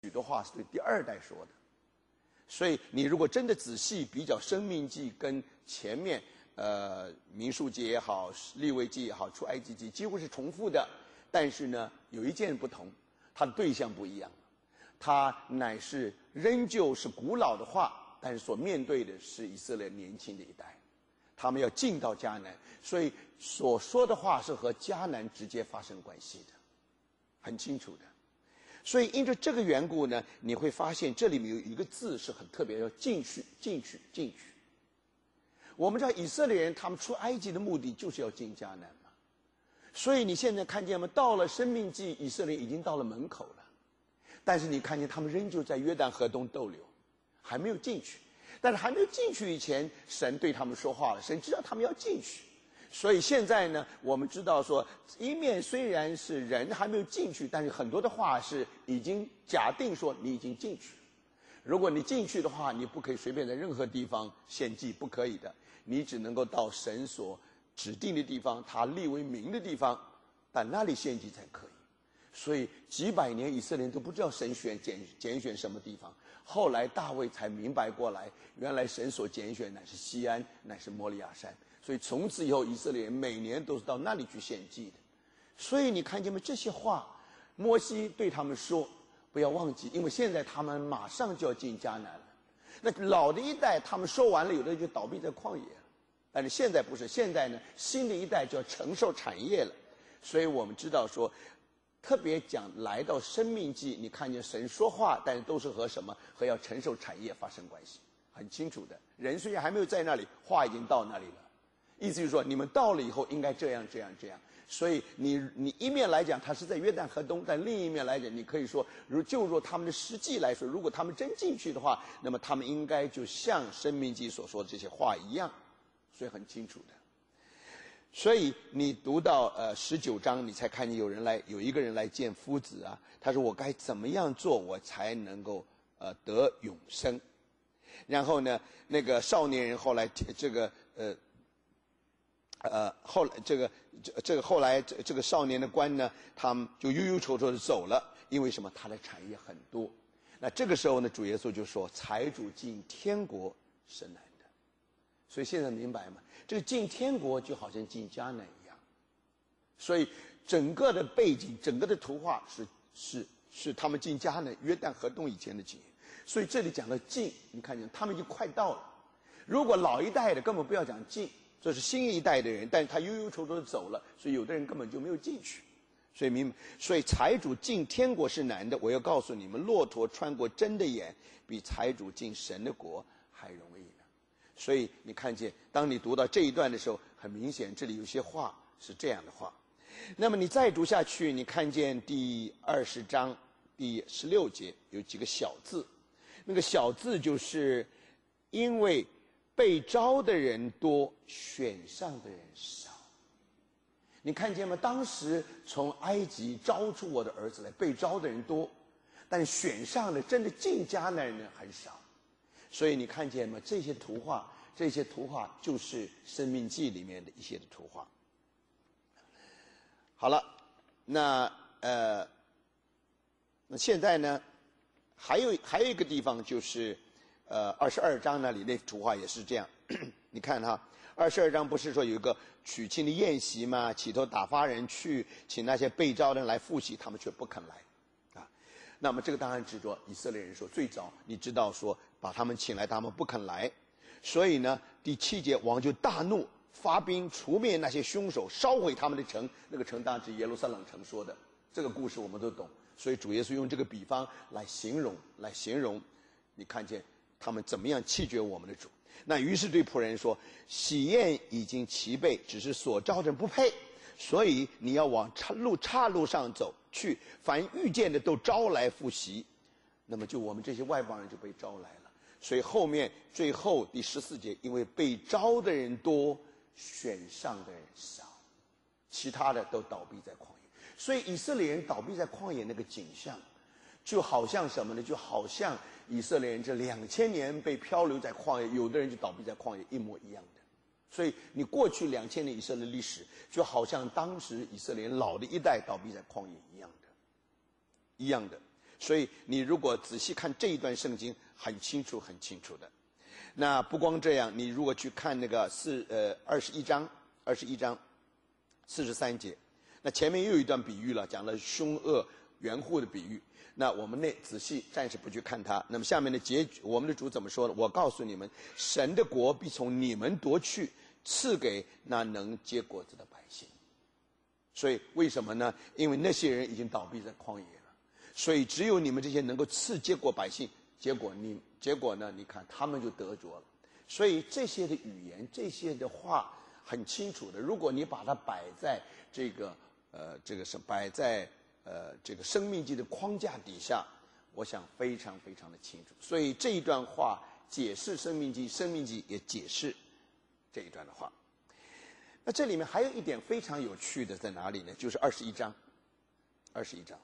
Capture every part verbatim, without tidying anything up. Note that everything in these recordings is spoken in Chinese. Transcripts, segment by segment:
许多话是对第二代说的。所以你如果真的仔细比较《申命记》跟前面呃民数记也好、利未记也好、出埃及记几乎是重复的，但是呢有一件不同，它的对象不一样，它乃是仍旧是古老的话，但是所面对的是以色列年轻的一代，他们要进到迦南，所以所说的话是和迦南直接发生关系的，很清楚的。所以因着这个缘故呢，你会发现这里面有一个字是很特别，要进去进去进去。我们知道以色列人他们出埃及的目的就是要进迦南嘛，所以你现在看见吗？到了申命记，以色列已经到了门口了，但是你看见他们仍旧在约旦河东逗留，还没有进去。但是还没有进去以前，神对他们说话了，神知道他们要进去。所以现在呢，我们知道说，一面虽然是人还没有进去，但是很多的话是已经假定说你已经进去。如果你进去的话，你不可以随便在任何地方献祭，不可以的，你只能够到神所指定的地方，他立为名的地方，但那里献祭才可以。所以几百年以色列人都不知道神选拣拣选什么地方，后来大卫才明白过来，原来神所拣选乃是西安，乃是摩利亚山。所以从此以后，以色列人每年都是到那里去献祭的。所以你看见吗？这些话，摩西对他们说，不要忘记，因为现在他们马上就要进迦南了。那老的一代他们说完了，有的人就倒闭在旷野了。但是现在不是，现在呢，新的一代就要承受产业了。所以我们知道说，特别讲来到生命记，你看见神说话，但是都是和什么？和要承受产业发生关系，很清楚的。人虽然还没有在那里，话已经到那里了。意思就是说，你们到了以后应该这样这样这样。所以你你一面来讲，他是在约旦河东，但另一面来讲，你可以说，如就若他们的实际来说，如果他们真进去的话，那么他们应该就像申命记所说的这些话一样，所以很清楚的。所以你读到呃十九章，你才看见有人来，有一个人来见夫子啊，他说我该怎么样做，我才能够呃得永生？然后呢，那个少年人后来这个呃。呃，后来这个这这个后来这这个少年的官呢，他们就忧忧愁愁的走了，因为什么？他的产业很多。那这个时候呢，主耶稣就说：“财主进天国是难的。”所以现在明白吗？这个进天国就好像进迦南一样。所以整个的背景，整个的图画是是是他们进迦南约旦河东以前的经验。所以这里讲到进，你看见他们已经快到了。如果老一代的根本不要讲进。这是新一代的人，但是他忧忧愁愁的走了，所以有的人根本就没有进去。所以明，所以财主进天国是难的。我要告诉你们，骆驼穿过针的眼，比财主进神的国还容易呢。所以你看见，当你读到这一段的时候，很明显这里有些话是这样的话。那么你再读下去，你看见第二十章第十六节有几个小字，那个小字就是因为被招的人多，选上的人少。你看见吗？当时从埃及招出我的儿子来，被招的人多，但选上的真的进迦南的人很少。所以你看见吗？这些图画，这些图画就是《申命记》里面的一些的图画。好了，那呃，那现在呢，还有还有一个地方就是。呃，二十二章那里那图画也是这样，你看哈，二十二章不是说有一个娶亲的宴席吗？起头打发人去请那些被招的人来复习，他们却不肯来，啊，那么这个当然指着以色列人说，最早你知道说把他们请来，他们不肯来，所以呢，第七节王就大怒，发兵除灭那些凶手，烧毁他们的城。那个城当然是耶路撒冷城说的，这个故事我们都懂，所以主耶稣用这个比方来形容，来形容，你看见。他们怎么样弃绝我们的主？那于是对仆人说：“喜宴已经齐备，只是所招的人不配，所以你要往岔路岔路上走去，凡遇见的都招来复习。”那么就我们这些外邦人就被招来了。所以后面最后第十四节，因为被招的人多，选上的人少，其他的都倒闭在旷野。所以以色列人倒闭在旷野那个景象。就好像什么呢？就好像以色列人这两千年被漂流在旷野，有的人就倒闭在旷野，一模一样的。所以你过去两千年以色列历史，就好像当时以色列人老的一代倒闭在旷野一样的，一样的。 所以你如果仔细看这一段圣经，很清楚很清楚的。那不光这样，你如果去看那个四呃二十一章二十一章四十三节，那前面又有一段比喻了，讲了凶恶园户的比喻。那我们那仔细暂时不去看它。那么下面的结局，我们的主怎么说呢？我告诉你们，神的国必从你们夺去，赐给那能结果子的百姓。所以为什么呢？因为那些人已经倒闭在旷野了，所以只有你们这些能够赐结果百姓。结果你结果呢？你看他们就得着了。所以这些的语言，这些的话很清楚的。如果你把它摆在这个呃这个是摆在呃这个生命记的框架底下，我想非常非常的清楚。所以这一段话解释生命记，生命记也解释这一段的话。那这里面还有一点非常有趣的在哪里呢？就是二十一章，二十一章。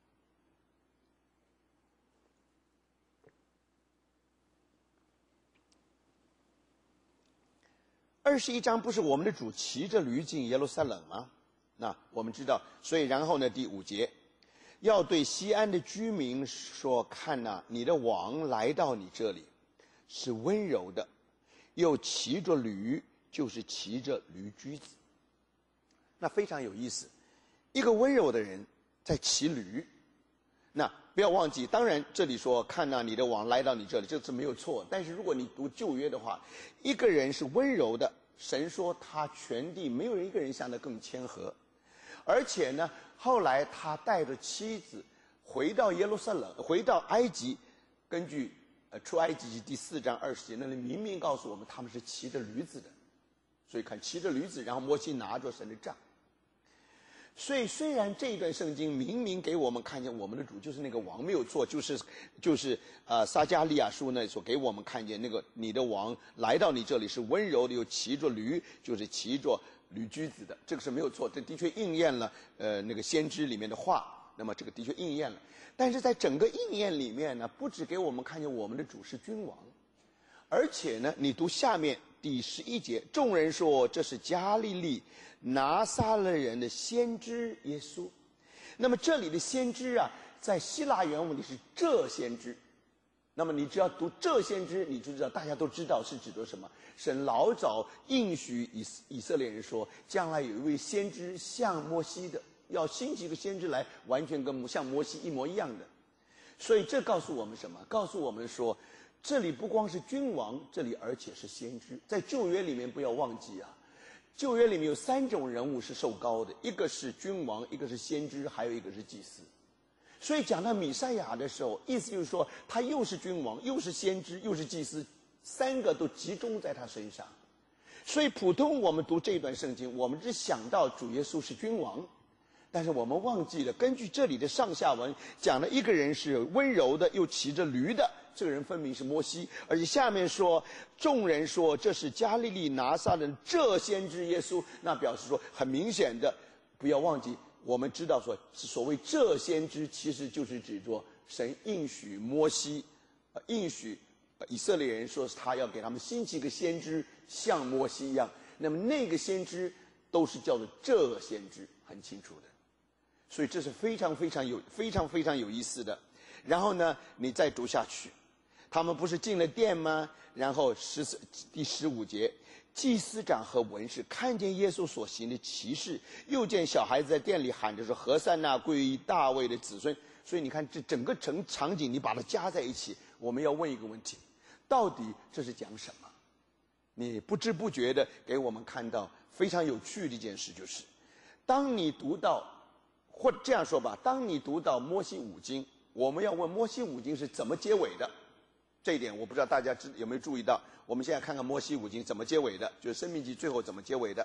二十一章不是我们的主骑着驴进耶路撒冷吗？那我们知道，所以然后呢，第五节，要对西安的居民说：看哪、啊，你的王来到你这里，是温柔的，又骑着驴，就是骑着驴驹子。那非常有意思，一个温柔的人在骑驴。那不要忘记，当然这里说看哪、啊，你的王来到你这里，这是没有错。但是如果你读旧约的话，一个人是温柔的，神说他全地没有一个人像他更谦和。而且呢，后来他带着妻子回到耶路撒冷，回到埃及。根据呃出埃及记第四章二十节，那里明明告诉我们他们是骑着驴子的。所以看骑着驴子，然后摩西拿着神的杖。所以虽然这一段圣经明明给我们看见我们的主就是那个王没有错，就是就是呃撒迦利亚书呢所给我们看见那个你的王来到你这里是温柔的，又骑着驴，就是骑着驴驹子的，这个是没有错，这的确应验了呃那个先知里面的话，那么这个的确应验了。但是在整个应验里面呢，不只给我们看见我们的主是君王，而且呢，你读下面第十一节，众人说这是加利利拿撒勒人的先知耶稣。那么这里的先知啊，在希腊原文里是这先知。那么你只要读这先知，你就知道大家都知道是指的什么。神老早应许以以色列人说，将来有一位先知像摩西的，要兴起一个先知来，完全跟像摩西一模一样的。所以这告诉我们什么？告诉我们说，这里不光是君王，这里而且是先知。在旧约里面不要忘记啊，旧约里面有三种人物是受膏的，一个是君王，一个是先知，还有一个是祭司。所以讲到弥赛亚的时候，意思就是说他又是君王，又是先知，又是祭司，三个都集中在他身上。所以普通我们读这段圣经，我们只想到主耶稣是君王，但是我们忘记了，根据这里的上下文讲了一个人是温柔的，又骑着驴的，这个人分明是摩西。而且下面说众人说这是加利利拿撒勒人这先知耶稣，那表示说很明显的，不要忘记我们知道说所谓这先知其实就是指着神应许摩西、呃、应许、呃、以色列人说他要给他们兴起一个先知像摩西一样，那么那个先知都是叫做这先知，很清楚的。所以这是非常非常有非常非常有意思的。然后呢，你再读下去，他们不是进了殿吗？然后十四第十五节，祭司长和文士看见耶稣所行的奇事，又见小孩子在殿里喊着说：“何塞那归于大卫的子孙。”所以你看这整个场场景，你把它加在一起，我们要问一个问题：到底这是讲什么？你不知不觉的给我们看到非常有趣的一件事，就是当你读到，或者这样说吧，当你读到摩西五经，我们要问摩西五经是怎么结尾的。这一点我不知道大家知有没有注意到。我们现在看看摩西五经怎么结尾的，就是申命记最后怎么结尾的。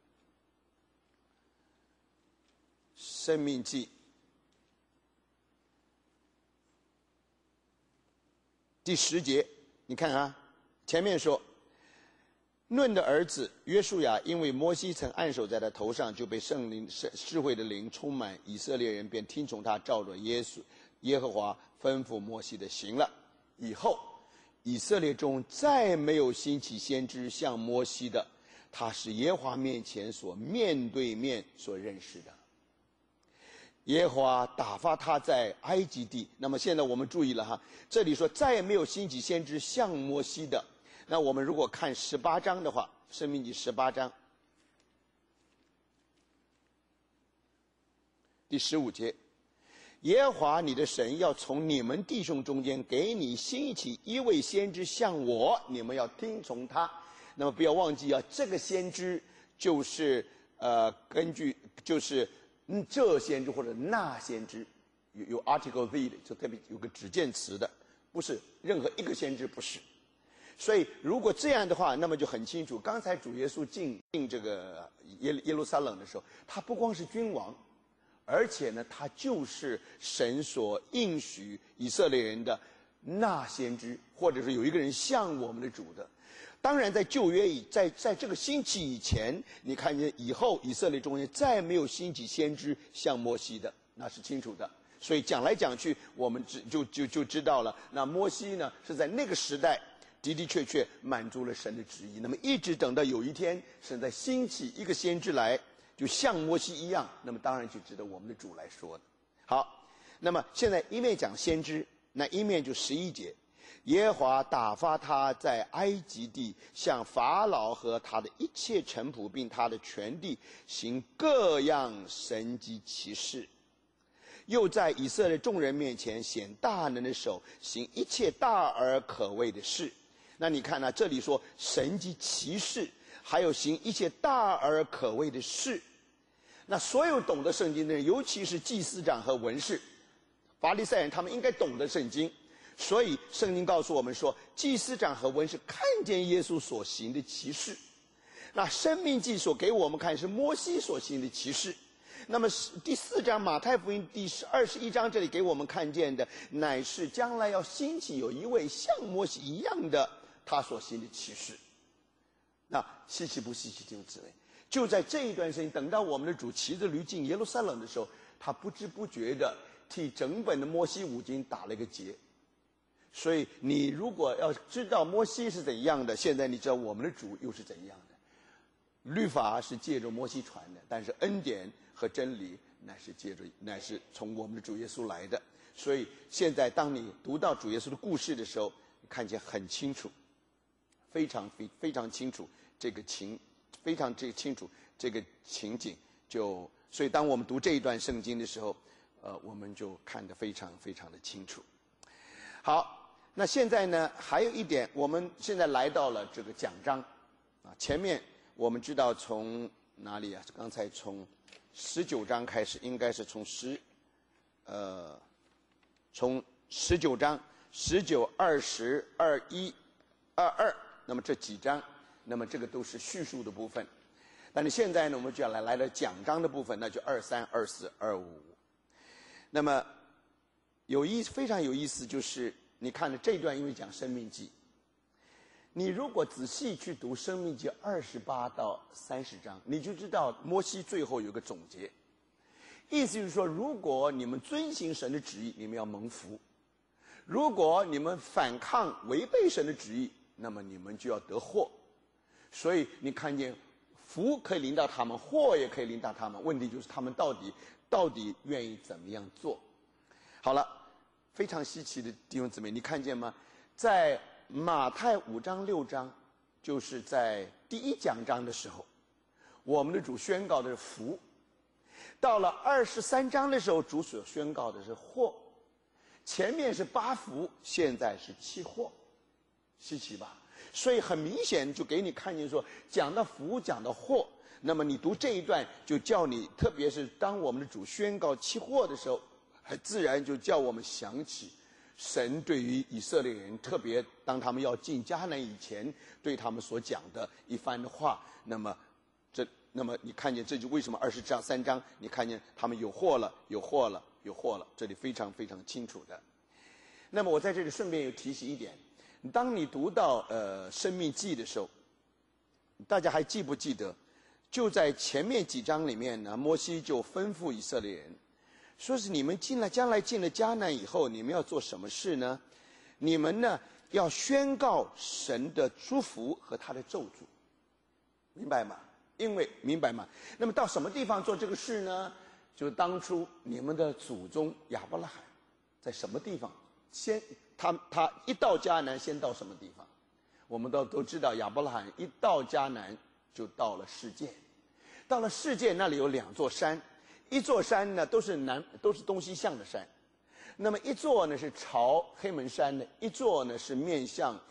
申命记第十节，你看啊，前面说嫩的儿子约书亚因为摩西曾按手在他头上，就被圣灵智慧的灵充满，以色列人便听从他，照着耶稣耶和华吩咐摩西的行了。以后以色列中再没有兴起先知像摩西的，他是耶和华面前所面对面所认识的。 耶和华打发他在埃及地。那么现在我们注意了哈，这里说再也没有兴起先知像摩西的。那我们如果看十八章的话，申命记十八章第十五节，耶和华你的神要从你们弟兄中间给你兴起一位先知像我，你们要听从他。那么不要忘记啊，这个先知就是呃根据就是嗯这先知或者那先知，有有 article v 的，就特别有个指荐词的，不是任何一个先知，不是。所以如果这样的话，那么就很清楚，刚才主耶稣进进这个耶耶路撒冷的时候，他不光是君王，而且呢，他就是神所应许以色列人的那先知，或者是有一个人像我们的主的。当然在旧约以在在这个兴起以前，你看见以后以色列中间再没有兴起先知像摩西的，那是清楚的。所以讲来讲去，我们只就就就知道了，那摩西呢是在那个时代的的确确满足了神的旨意。那么一直等到有一天神在兴起一个先知来，就像摩西一样，那么当然就值得我们的主来说的。好，那么现在一面讲先知，那一面就十一节，耶和华打发他在埃及地，向法老和他的一切臣仆，并他的全地行各样神迹奇事，又在以色列众人面前显大能的手，行一切大而可畏的事。那你看呢、啊？这里说神迹奇事，还有行一切大而可畏的事。那所有懂得圣经的人，尤其是祭司长和文士、法利赛人，他们应该懂得圣经。所以圣经告诉我们说，祭司长和文士看见耶稣所行的奇事。那申命记所给我们看是摩西所行的奇事。那么第四章马太福音第二十一章这里给我们看见的，乃是将来要兴起有一位像摩西一样的他所行的奇事。那稀奇不稀奇弟兄姊妹？就在这一段时间，等到我们的主骑着驴进耶路撒冷的时候，他不知不觉的替整本的摩西五经打了一个结。所以你如果要知道摩西是怎样的，现在你知道我们的主又是怎样的。律法是借着摩西传的，但是恩典和真理乃是借着乃是从我们的主耶稣来的。所以现在当你读到主耶稣的故事的时候，你看见很清楚，非常非非常清楚这个情，非常这清楚这个情景。就所以当我们读这一段圣经的时候，呃，我们就看得非常非常的清楚。好，那现在呢，还有一点，我们现在来到了这个讲章啊，前面我们知道从哪里啊？刚才从十九章开始，应该是从十，呃，从十九章十九、二十、二一、二二，那么这几章，那么这个都是叙述的部分。但是现在呢，我们就要来来到讲章的部分，那就二三、二四、二五。那么有意非常有意思，就是你看了这一段，因为讲生命记。你如果仔细去读《申命记》二十八到三十章，你就知道摩西最后有个总结，意思就是说，如果你们遵行神的旨意，你们要蒙福；如果你们反抗、违背神的旨意，那么你们就要得祸。所以你看见福可以临到他们，祸也可以临到他们，问题就是他们到底到底愿意怎么样做。好了，非常稀奇的弟兄姊妹，你看见吗？在马太五章六章，就是在第一讲章的时候，我们的主宣告的是福；到了二十三章的时候，主所宣告的是祸。前面是八福，现在是七祸，稀奇吧？所以很明显就给你看见说，讲到福，讲到祸，那么你读这一段就叫你，特别是当我们的主宣告七祸的时候，很自然就叫我们想起神对于以色列人，特别当他们要进迦南以前，对他们所讲的一番的话。那么，这那么你看见这就为什么二十章三章，你看见他们有祸了，有祸了，有祸了，这里非常非常清楚的。那么我在这里顺便又提醒一点，当你读到呃《申命记》的时候，大家还记不记得？就在前面几章里面呢，摩西就吩咐以色列人。说是你们进了将来进了迦南以后，你们要做什么事呢？你们呢要宣告神的祝福和他的咒诅，明白吗？因为明白吗？那么到什么地方做这个事呢？ 就是当初你们的祖宗亚伯拉罕在什么地方？先他他一到迦南，先到什么地方？我们都都知道，亚伯拉罕一到迦南就到了世界，到了世界那里有两座山，一座山呢都是南都是东西向的山，那么一座呢是朝黑门山的，一座呢是面向